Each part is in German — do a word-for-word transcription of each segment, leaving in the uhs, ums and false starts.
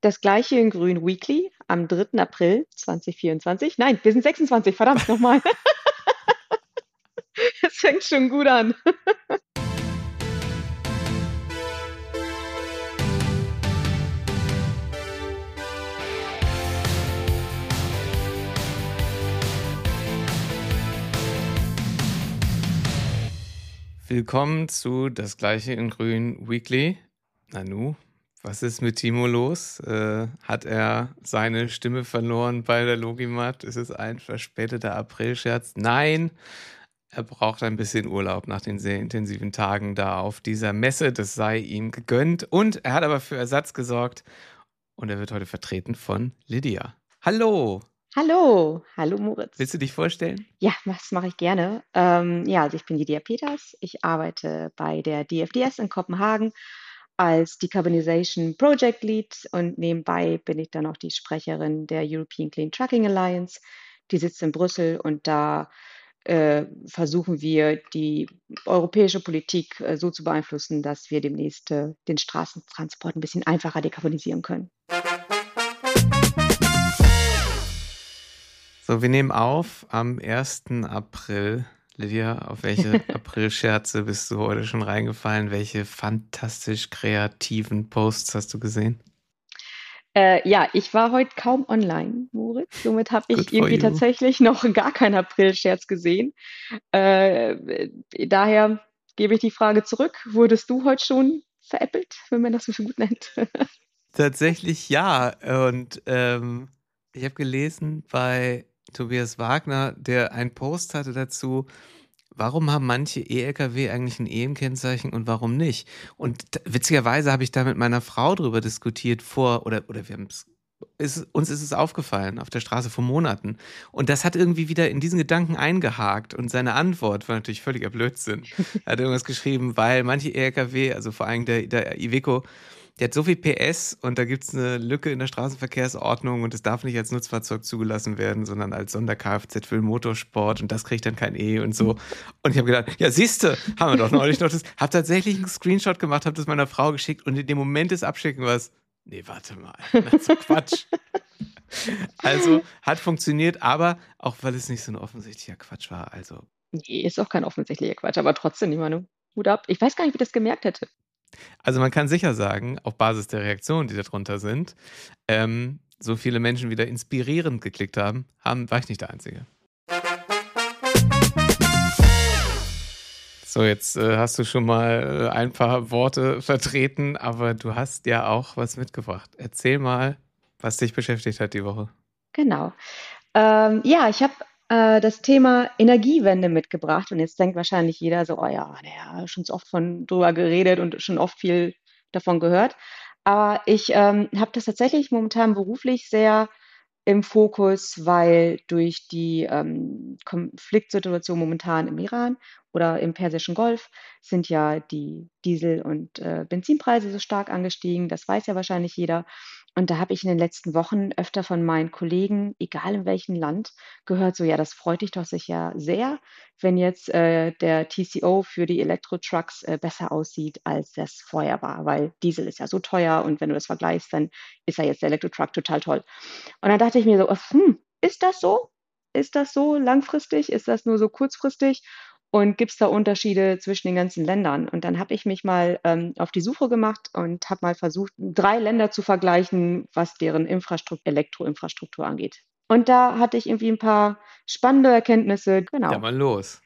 Das Gleiche in Grün Weekly am dritten April zweitausendvierundzwanzig. Nein, wir sind sechsundzwanzig, verdammt nochmal. Es fängt schon gut an. Willkommen zu Das Gleiche in Grün Weekly. Nanu, was ist mit Timo los? Äh, hat er seine Stimme verloren bei der Logimat? Ist es ein verspäteter Aprilscherz? Nein, er braucht ein bisschen Urlaub nach den sehr intensiven Tagen da auf dieser Messe. Das sei ihm gegönnt. Und er hat aber für Ersatz gesorgt. Und er wird heute vertreten von Lydia. Hallo! Hallo, hallo Moritz. Willst du dich vorstellen? Ja, das mache ich gerne. Ähm, ja, also ich bin Lydia Peters. Ich arbeite bei der D F D S in Kopenhagen als Decarbonization Project Lead und nebenbei bin ich dann auch die Sprecherin der European Clean Trucking Alliance. Die sitzt in Brüssel und da äh, versuchen wir, die europäische Politik äh, so zu beeinflussen, dass wir demnächst äh, den Straßentransport ein bisschen einfacher dekarbonisieren können. So, wir nehmen auf am ersten April. Lydia, auf welche Aprilscherze bist du heute schon reingefallen? Welche fantastisch kreativen Posts hast du gesehen? Äh, ja, ich war heute kaum online, Moritz. Somit habe Good ich for irgendwie you. tatsächlich noch gar keinen Aprilscherz gesehen. Äh, daher gebe ich die Frage zurück. Wurdest du heute schon veräppelt, wenn man das so gut nennt? Tatsächlich ja. Und ähm, ich habe gelesen bei Tobias Wagner, der einen Post hatte dazu, warum haben manche E-L K W eigentlich ein E im Kennzeichen und warum nicht? Und d- witzigerweise habe ich da mit meiner Frau drüber diskutiert vor, oder, oder wir haben es, ist, uns ist es aufgefallen auf der Straße vor Monaten. Und das hat irgendwie wieder in diesen Gedanken eingehakt. Und seine Antwort war natürlich völliger Blödsinn. Er hat irgendwas geschrieben, weil manche E L K W, also vor allem der, der Iveco, der hat so viel P S und da gibt es eine Lücke in der Straßenverkehrsordnung und es darf nicht als Nutzfahrzeug zugelassen werden, sondern als Sonder-Kfz für den Motorsport und das kriegt dann kein E und so. Und ich habe gedacht, ja siehste, haben wir doch neulich noch das, habe tatsächlich einen Screenshot gemacht, habe das meiner Frau geschickt und in dem Moment des Abschicken war es, nee, warte mal, das ist Quatsch. Also hat funktioniert, aber auch weil es nicht so ein offensichtlicher Quatsch war, also Nee, ist auch kein offensichtlicher Quatsch, aber trotzdem, ich meine, Hut ab. Ich weiß gar nicht, wie ich das gemerkt hätte. Also man kann sicher sagen, auf Basis der Reaktionen, die darunter sind, ähm, so viele Menschen wieder inspirierend geklickt haben, haben, war ich nicht der Einzige. So, jetzt äh, hast du schon mal äh, ein paar Worte vertreten, aber du hast ja auch was mitgebracht. Erzähl mal, was dich beschäftigt hat die Woche. Genau. Ähm, ja, ich habe äh, das Thema Energiewende mitgebracht und jetzt denkt wahrscheinlich jeder so, oh ja, naja, schon so oft von drüber geredet und schon oft viel davon gehört. Aber ich ähm, habe das tatsächlich momentan beruflich sehr im Fokus, weil durch die ähm, Konfliktsituation momentan im Iran oder im Persischen Golf sind ja die Diesel- und äh, Benzinpreise so stark angestiegen. Das weiß ja wahrscheinlich jeder. Und da habe ich in den letzten Wochen öfter von meinen Kollegen, egal in welchem Land, gehört, so ja, das freut dich doch sicher sehr, wenn jetzt äh, der T C O für die Elektro-Trucks äh, besser aussieht, als das vorher war, weil Diesel ist ja so teuer und wenn du das vergleichst, dann ist ja jetzt der Elektro-Truck total toll. Und dann dachte ich mir so, hm, ist das so? Ist das so langfristig? Ist das nur so kurzfristig? Und gibt es da Unterschiede zwischen den ganzen Ländern? Und dann habe ich mich mal ähm, auf die Suche gemacht und habe mal versucht, drei Länder zu vergleichen, was deren Infrastruktur, Elektroinfrastruktur angeht. Und da hatte ich irgendwie ein paar spannende Erkenntnisse. Ja, Genau. mal los.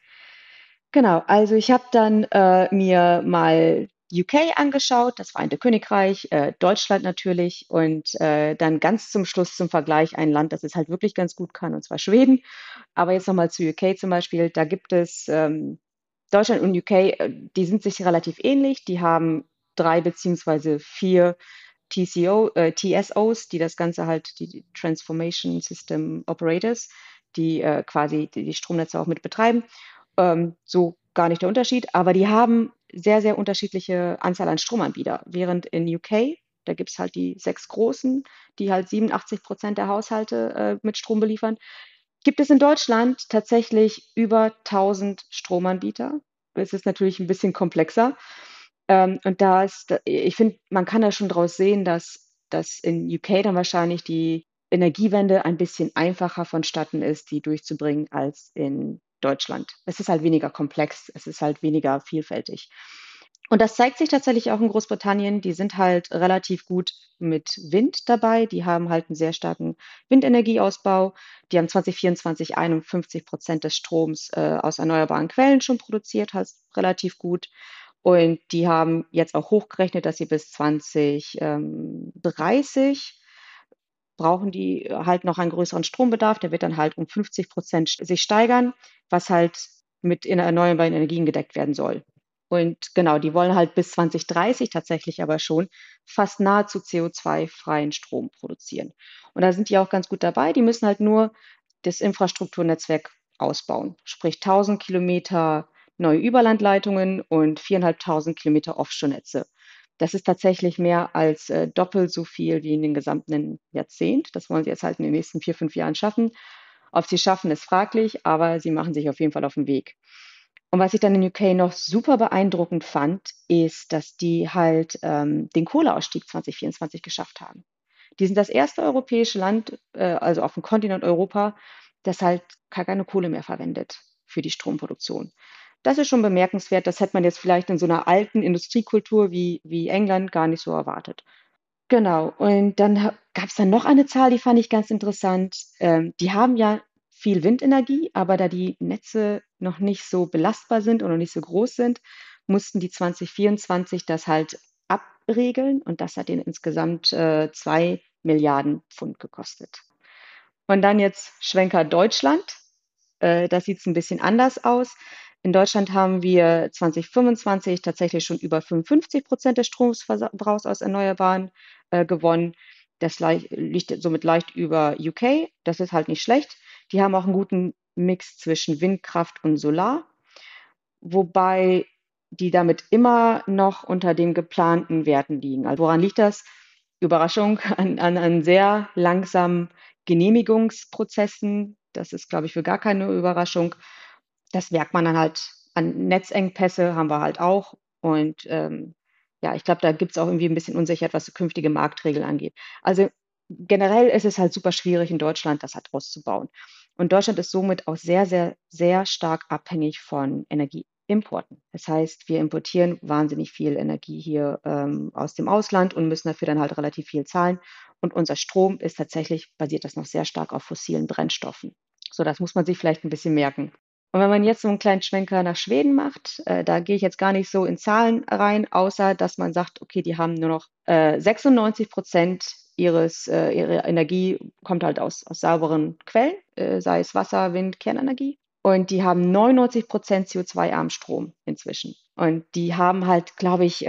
Genau, also ich habe dann äh, mir mal U K angeschaut, das Vereinigte Königreich, äh, Deutschland natürlich und äh, dann ganz zum Schluss zum Vergleich ein Land, das es halt wirklich ganz gut kann, und zwar Schweden. Aber jetzt nochmal zu U K zum Beispiel, da gibt es ähm, Deutschland und U K, äh, die sind sich relativ ähnlich, die haben drei beziehungsweise vier T C O, äh, T S Os, die das Ganze halt, die Transformation System Operators, die äh, quasi die, die Stromnetze auch mit betreiben. Ähm, so gar nicht der Unterschied, aber die haben sehr, sehr unterschiedliche Anzahl an Stromanbieter. Während in U K, da gibt es halt die sechs großen, die halt siebenundachtzig Prozent der Haushalte äh, mit Strom beliefern, gibt es in Deutschland tatsächlich über tausend Stromanbieter. Es ist natürlich ein bisschen komplexer. Ähm, und da ist, ich finde, man kann da schon draus sehen, dass dass in U K dann wahrscheinlich die Energiewende ein bisschen einfacher vonstatten ist, die durchzubringen als in Deutschland. Es ist halt weniger komplex, es ist halt weniger vielfältig. Und das zeigt sich tatsächlich auch in Großbritannien. Die sind halt relativ gut mit Wind dabei. Die haben halt einen sehr starken Windenergieausbau. Die haben zwanzig vierundzwanzig einundfünfzig Prozent des Stroms äh, aus erneuerbaren Quellen schon produziert, halt relativ gut. Und die haben jetzt auch hochgerechnet, dass sie bis zwanzig dreißig brauchen die halt noch einen größeren Strombedarf. Der wird dann halt um fünfzig Prozent sich steigern, was halt mit erneuerbaren Energien gedeckt werden soll. Und genau, die wollen halt bis zwanzig dreißig tatsächlich aber schon fast nahezu C O zwei freien Strom produzieren. Und da sind die auch ganz gut dabei. Die müssen halt nur das Infrastrukturnetzwerk ausbauen, sprich tausend Kilometer neue Überlandleitungen und viertausendfünfhundert Kilometer Offshore-Netze. Das ist tatsächlich mehr als äh, doppelt so viel wie in den gesamten Jahrzehnt. Das wollen sie jetzt halt in den nächsten vier, fünf Jahren schaffen. Ob sie schaffen, ist fraglich, aber sie machen sich auf jeden Fall auf den Weg. Und was ich dann in U K noch super beeindruckend fand, ist, dass die halt ähm, den Kohleausstieg zwanzig vierundzwanzig geschafft haben. Die sind das erste europäische Land, äh, also auf dem Kontinent Europa, das halt gar keine Kohle mehr verwendet für die Stromproduktion. Das ist schon bemerkenswert. Das hätte man jetzt vielleicht in so einer alten Industriekultur wie, wie England gar nicht so erwartet. Genau. Und dann gab es dann noch eine Zahl, die fand ich ganz interessant. Ähm, die haben ja viel Windenergie, aber da die Netze noch nicht so belastbar sind und noch nicht so groß sind, mussten die zwanzig vierundzwanzig das halt abregeln und das hat ihnen insgesamt äh, zwei Milliarden Pfund gekostet. Und dann jetzt Schwenker Deutschland. Äh, da sieht es ein bisschen anders aus. In Deutschland haben wir zwanzig fünfundzwanzig tatsächlich schon über fünfundfünfzig Prozent des Stromverbrauchs aus Erneuerbaren äh, gewonnen. Das leicht, liegt somit leicht über U K. Das ist halt nicht schlecht. Die haben auch einen guten Mix zwischen Windkraft und Solar, wobei die damit immer noch unter den geplanten Werten liegen. Also woran liegt das? Überraschung, an, an, an sehr langsamen Genehmigungsprozessen. Das ist, glaube ich, für gar keine Überraschung. Das merkt man dann halt an Netzengpässe haben wir halt auch. Und ähm, ja, ich glaube, da gibt es auch irgendwie ein bisschen Unsicherheit, was künftige Marktregeln angeht. Also generell ist es halt super schwierig in Deutschland, das halt auszubauen. Und Deutschland ist somit auch sehr, sehr, sehr stark abhängig von Energieimporten. Das heißt, wir importieren wahnsinnig viel Energie hier ähm, aus dem Ausland und müssen dafür dann halt relativ viel zahlen. Und unser Strom ist tatsächlich, basiert das noch sehr stark auf fossilen Brennstoffen. So, das muss man sich vielleicht ein bisschen merken. Und wenn man jetzt so einen kleinen Schwenker nach Schweden macht, äh, da gehe ich jetzt gar nicht so in Zahlen rein, außer dass man sagt, okay, die haben nur noch äh, sechsundneunzig Prozent ihres, äh, ihre Energie kommt halt aus, aus sauberen Quellen, äh, sei es Wasser, Wind, Kernenergie. Und die haben neunundneunzig Prozent C O zwei armen Strom inzwischen. Und die haben halt, glaube ich,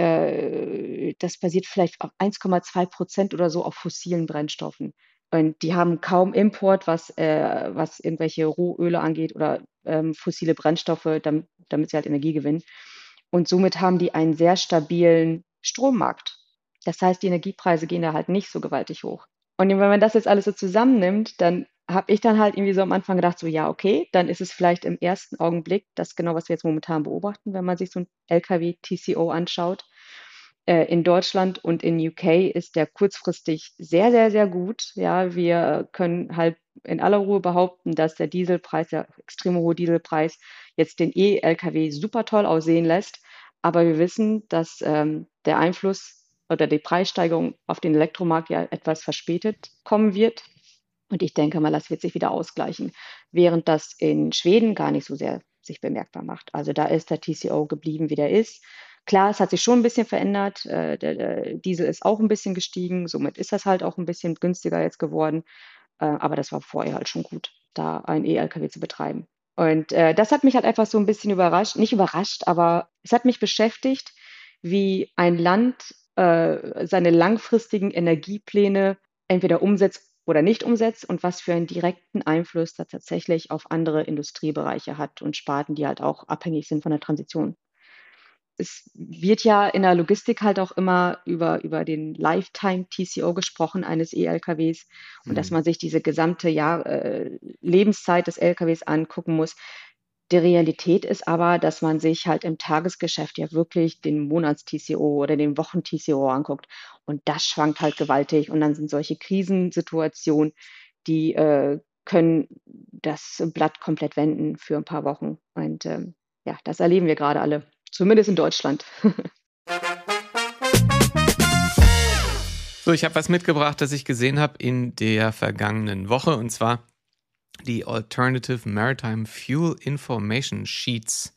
äh, das basiert vielleicht auf eins Komma zwei Prozent oder so auf fossilen Brennstoffen. Und die haben kaum Import, was, äh, was irgendwelche Rohöle angeht oder ähm, fossile Brennstoffe, damit, damit sie halt Energie gewinnen. Und somit haben die einen sehr stabilen Strommarkt. Das heißt, die Energiepreise gehen da halt nicht so gewaltig hoch. Und wenn man das jetzt alles so zusammennimmt, dann habe ich dann halt irgendwie so am Anfang gedacht, so ja, okay, dann ist es vielleicht im ersten Augenblick das genau, was wir jetzt momentan beobachten, wenn man sich so ein L K W-T C O anschaut. Äh, in Deutschland und in U K ist der kurzfristig sehr, sehr, sehr gut. Ja, wir können halt in aller Ruhe behaupten, dass der Dieselpreis, der extrem hohe Dieselpreis, jetzt den E-L K W super toll aussehen lässt. Aber wir wissen, dass ähm, der Einfluss oder die Preissteigerung auf den Elektromarkt ja etwas verspätet kommen wird. Und ich denke mal, das wird sich wieder ausgleichen, während das in Schweden gar nicht so sehr sich bemerkbar macht. Also da ist der T C O geblieben, wie der ist. Klar, es hat sich schon ein bisschen verändert. Äh, der, der Diesel ist auch ein bisschen gestiegen. Somit ist das halt auch ein bisschen günstiger jetzt geworden. Äh, aber das war vorher halt schon gut, da einen E-L K W zu betreiben. Und äh, das hat mich halt einfach so ein bisschen überrascht, nicht überrascht, aber es hat mich beschäftigt, wie ein Land äh, seine langfristigen Energiepläne entweder umsetzt oder nicht umsetzt und was für einen direkten Einfluss das tatsächlich auf andere Industriebereiche hat und Sparten, die halt auch abhängig sind von der Transition. Es wird ja in der Logistik halt auch immer über, über den Lifetime-T C O gesprochen eines E-L K Ws und dass Hm. man sich diese gesamte Jahr, äh, Lebenszeit des L K Ws angucken muss. Die Realität ist aber, dass man sich halt im Tagesgeschäft ja wirklich den Monats-T C O oder den Wochen-T C O anguckt. Und das schwankt halt gewaltig. Und dann sind solche Krisensituationen, die äh, können das Blatt komplett wenden für ein paar Wochen. Und ähm, ja, das erleben wir gerade alle, zumindest in Deutschland. So, ich habe was mitgebracht, das ich gesehen habe in der vergangenen Woche, und zwar die Alternative Maritime Fuel Information Sheets.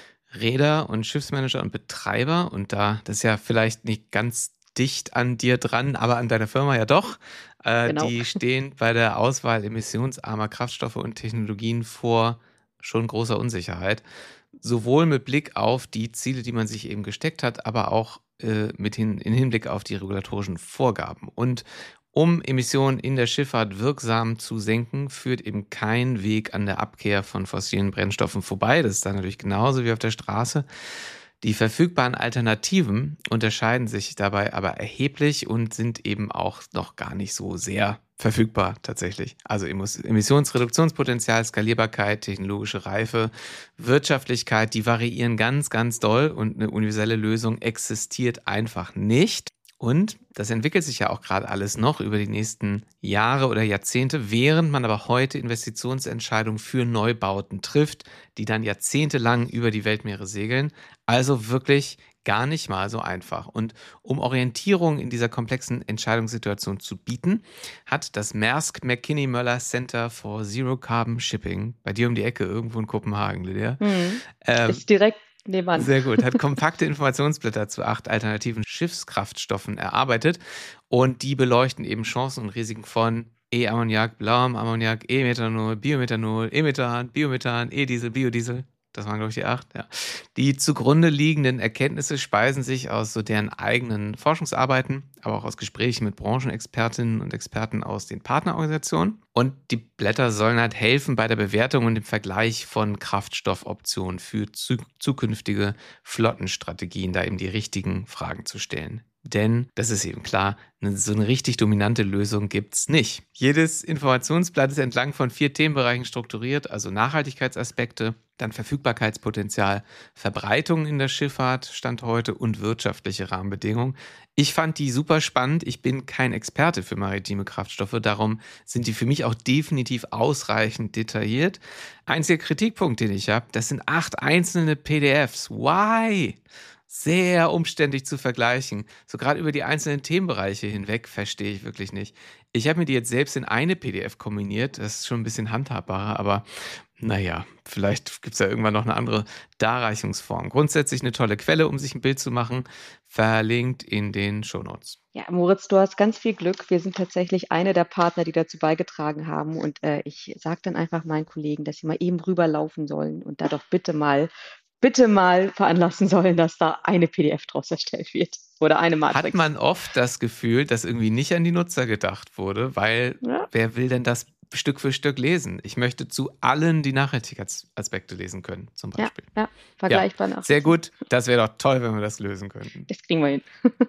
Räder und Schiffsmanager und Betreiber, und da, das ist ja vielleicht nicht ganz dicht an dir dran, aber an deiner Firma ja doch, äh, Genau. die stehen bei der Auswahl emissionsarmer Kraftstoffe und Technologien vor schon großer Unsicherheit. Sowohl mit Blick auf die Ziele, die man sich eben gesteckt hat, aber auch äh, mit hin, in Hinblick auf die regulatorischen Vorgaben. Und um Emissionen in der Schifffahrt wirksam zu senken, führt eben kein Weg an der Abkehr von fossilen Brennstoffen vorbei. Das ist dann natürlich genauso wie auf der Straße. Die verfügbaren Alternativen unterscheiden sich dabei aber erheblich und sind eben auch noch gar nicht so sehr verfügbar tatsächlich. Also Emissionsreduktionspotenzial, Skalierbarkeit, technologische Reife, Wirtschaftlichkeit, die variieren ganz, ganz doll, und eine universelle Lösung existiert einfach nicht. Und das entwickelt sich ja auch gerade alles noch über die nächsten Jahre oder Jahrzehnte, während man aber heute Investitionsentscheidungen für Neubauten trifft, die dann jahrzehntelang über die Weltmeere segeln. Also wirklich gar nicht mal so einfach. Und um Orientierung in dieser komplexen Entscheidungssituation zu bieten, hat das Maersk McKinney Møller Center for Zero Carbon Shipping bei dir um die Ecke irgendwo in Kopenhagen, Lydia. Mhm. Ähm, Ist direkt nebenan. Sehr gut. Hat kompakte Informationsblätter zu acht alternativen Schiffskraftstoffen erarbeitet, und die beleuchten eben Chancen und Risiken von E-Ammoniak, blauem Ammoniak, E-Methanol, Biomethanol, E-Methan, Biomethan, E-Diesel, Biodiesel. Das waren, glaube ich, die acht. Ja. Die zugrunde liegenden Erkenntnisse speisen sich aus so deren eigenen Forschungsarbeiten, aber auch aus Gesprächen mit Branchenexpertinnen und Experten aus den Partnerorganisationen. Und die Blätter sollen halt helfen bei der Bewertung und dem Vergleich von Kraftstoffoptionen für zu- zukünftige Flottenstrategien, da eben die richtigen Fragen zu stellen. Denn, das ist eben klar, eine, so eine richtig dominante Lösung gibt's nicht. Jedes Informationsblatt ist entlang von vier Themenbereichen strukturiert, also Nachhaltigkeitsaspekte, dann Verfügbarkeitspotenzial, Verbreitung in der Schifffahrt, Stand heute, und wirtschaftliche Rahmenbedingungen. Ich fand die super spannend. Ich bin kein Experte für maritime Kraftstoffe, darum sind die für mich auch definitiv ausreichend detailliert. Einziger Kritikpunkt, den ich habe, das sind acht einzelne P D Fs. Why? Sehr umständlich zu vergleichen. So gerade über die einzelnen Themenbereiche hinweg verstehe ich wirklich nicht. Ich habe mir die jetzt selbst in eine P D F kombiniert. Das ist schon ein bisschen handhabbarer, aber naja, vielleicht gibt es ja irgendwann noch eine andere Darreichungsform. Grundsätzlich eine tolle Quelle, um sich ein Bild zu machen. Verlinkt in den Shownotes. Ja, Moritz, du hast ganz viel Glück. Wir sind tatsächlich eine der Partner, die dazu beigetragen haben. Und äh, ich sage dann einfach meinen Kollegen, dass sie mal eben rüberlaufen sollen und da doch bitte mal, bitte mal veranlassen sollen, dass da eine P D F draus erstellt wird oder eine Matrix. Hat man oft das Gefühl, dass irgendwie nicht an die Nutzer gedacht wurde, weil Ja. wer will denn das Stück für Stück lesen? Ich möchte zu allen die Nachhaltigkeitsaspekte lesen können, zum Ja, Beispiel. ja, vergleichbar nach. Sehr gut. Das wäre doch toll, wenn wir das lösen könnten. Das kriegen wir hin.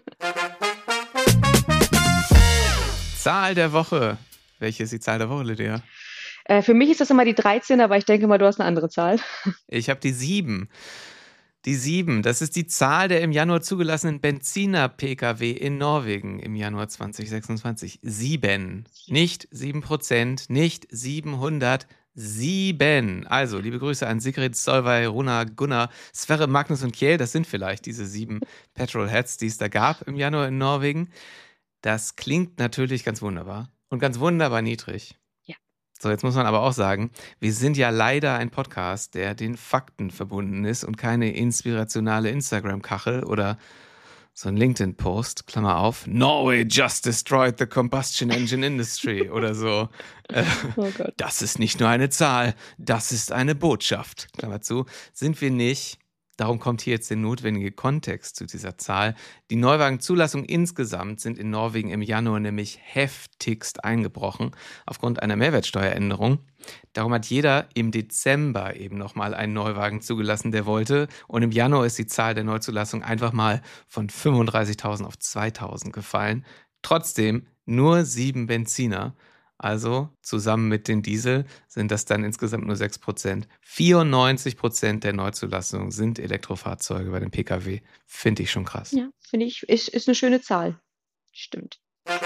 Zahl der Woche. Welche ist die Zahl der Woche, Lydia? Äh, für mich ist das immer die dreizehn, aber ich denke mal, du hast eine andere Zahl. Ich habe die sieben. Die sieben, das ist die Zahl der im Januar zugelassenen Benziner-P K W in Norwegen im Januar zwanzig sechsundzwanzig. Sieben. Nicht sieben Prozent, nicht siebenhundert, sieben. Also, liebe Grüße an Sigrid, Solveig, Runa, Gunnar, Sverre, Magnus und Kjell. Das sind vielleicht diese sieben Petrolheads, die es da gab im Januar in Norwegen. Das klingt natürlich ganz wunderbar und ganz wunderbar niedrig. Ja. So, jetzt muss man aber auch sagen, wir sind ja leider ein Podcast, der den Fakten verbunden ist und keine inspirationale Instagram-Kachel oder so ein LinkedIn-Post, Klammer auf, Norway just destroyed the combustion engine industry oder so. Äh, Oh Gott. Das ist nicht nur eine Zahl, das ist eine Botschaft, Klammer zu, sind wir nicht. Darum kommt hier jetzt der notwendige Kontext zu dieser Zahl. Die Neuwagenzulassungen insgesamt sind in Norwegen im Januar nämlich heftigst eingebrochen aufgrund einer Mehrwertsteueränderung. Darum hat jeder im Dezember eben nochmal einen Neuwagen zugelassen, der wollte. Und im Januar ist die Zahl der Neuzulassungen einfach mal von fünfunddreißigtausend auf zweitausend gefallen. Trotzdem nur sieben Benziner. Also zusammen mit den Diesel sind das dann insgesamt nur sechs Prozent. vierundneunzig Prozent der Neuzulassungen sind Elektrofahrzeuge bei den P K W. Finde ich schon krass. Ja, finde ich, ist, ist eine schöne Zahl. Stimmt.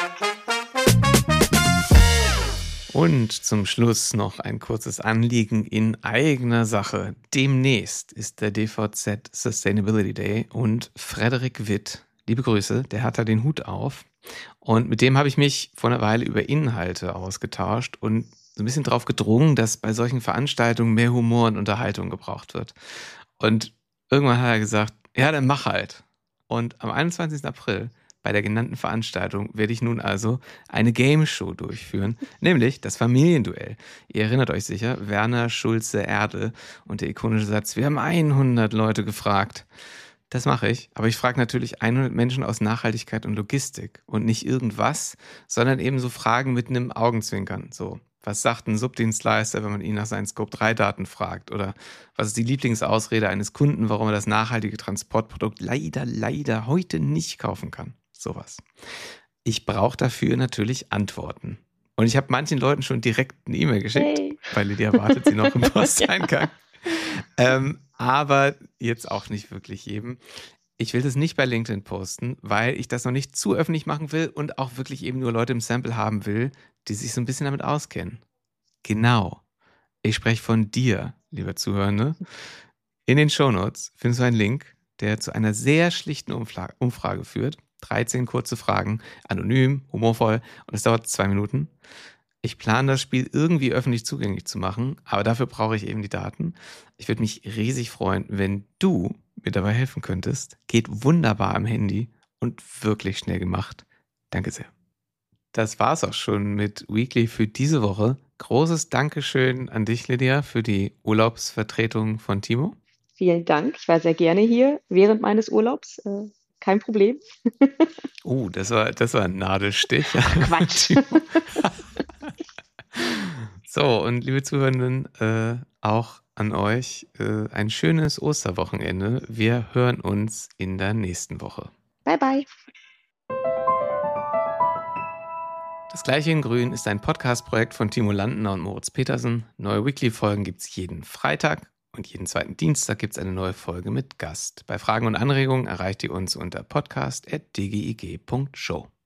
Und zum Schluss noch ein kurzes Anliegen in eigener Sache. Demnächst ist der D V Z Sustainability Day und Frederik Witt, liebe Grüße, der hat da den Hut auf. Und mit dem habe ich mich vor einer Weile über Inhalte ausgetauscht und so ein bisschen drauf gedrungen, dass bei solchen Veranstaltungen mehr Humor und Unterhaltung gebraucht wird. Und irgendwann hat er gesagt, ja, dann mach halt. Und am einundzwanzigsten April bei der genannten Veranstaltung werde ich nun also eine Game-Show durchführen, nämlich das Familienduell. Ihr erinnert euch sicher, Werner Schulze-Erdel und der ikonische Satz, wir haben hundert Leute gefragt. Das mache ich, aber ich frage natürlich hundert Menschen aus Nachhaltigkeit und Logistik und nicht irgendwas, sondern eben so Fragen mit einem Augenzwinkern. So, was sagt ein Subdienstleister, wenn man ihn nach seinen Scope drei Daten fragt? Oder was ist die Lieblingsausrede eines Kunden, warum er das nachhaltige Transportprodukt leider, leider heute nicht kaufen kann? Sowas. Ich brauche dafür natürlich Antworten. Und ich habe manchen Leuten schon direkt eine E-Mail geschickt, Hey. weil Lydia wartet sie noch im Posteingang. ähm, aber jetzt auch nicht wirklich jedem. Ich will das nicht bei LinkedIn posten, weil ich das noch nicht zu öffentlich machen will und auch wirklich eben nur Leute im Sample haben will, die sich so ein bisschen damit auskennen. Genau. Ich spreche von dir, lieber Zuhörende. In den Shownotes findest du einen Link, der zu einer sehr schlichten Umfla- Umfrage führt. dreizehn kurze Fragen, anonym, humorvoll und es dauert zwei Minuten. Ich plane das Spiel irgendwie öffentlich zugänglich zu machen, aber dafür brauche ich eben die Daten. Ich würde mich riesig freuen, wenn du mir dabei helfen könntest. Geht wunderbar am Handy und wirklich schnell gemacht. Danke sehr. Das war's auch schon mit Weekly für diese Woche. Großes Dankeschön an dich, Lydia, für die Urlaubsvertretung von Timo. Vielen Dank. Ich war sehr gerne hier während meines Urlaubs. Äh, kein Problem. Oh, das war, das war ein Nadelstich. Quatsch. So, und liebe Zuhörenden, äh, auch an euch äh, ein schönes Osterwochenende. Wir hören uns in der nächsten Woche. Bye, bye. Das Gleiche in Grün ist ein Podcast-Projekt von Timo Landner und Moritz Petersen. Neue Weekly-Folgen gibt es jeden Freitag und jeden zweiten Dienstag gibt es eine neue Folge mit Gast. Bei Fragen und Anregungen erreicht ihr uns unter podcast at d g i g punkt show.